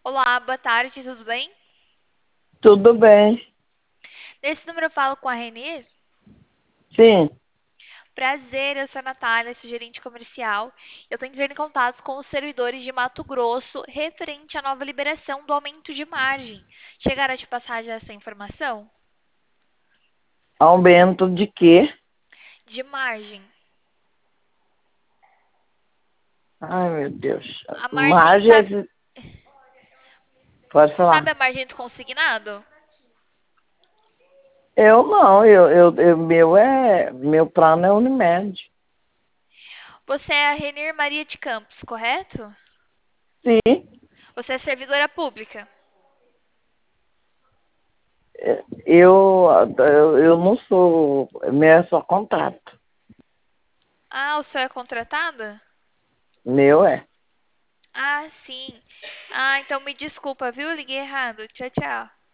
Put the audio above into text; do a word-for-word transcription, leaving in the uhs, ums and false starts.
Olá, boa tarde, tudo bem? Tudo bem? Nesse número eu falo com a Renê. Sim. Prazer, eu sou a Natália, sou gerente comercial. Eu estou entrando em contato com os servidores de Mato Grosso referente à nova liberação do aumento de margem. Chegaram a te passar já essa informação? Aumento de quê? De margem. Ai, meu Deus. A margem, sabe, Margens, pode sabe falar. a margem do consignado? Eu não, eu, eu, eu- meu é, meu plano é Unimed. Você é a Renir Maria de Campos, correto? Sim, Você é servidora pública. eu, eu, eu não sou, meu é só contrato. Ah, o senhor é contratada? Meu é. Ah, sim. Ah, então me desculpa, viu? Eu liguei errado. Tchau, tchau.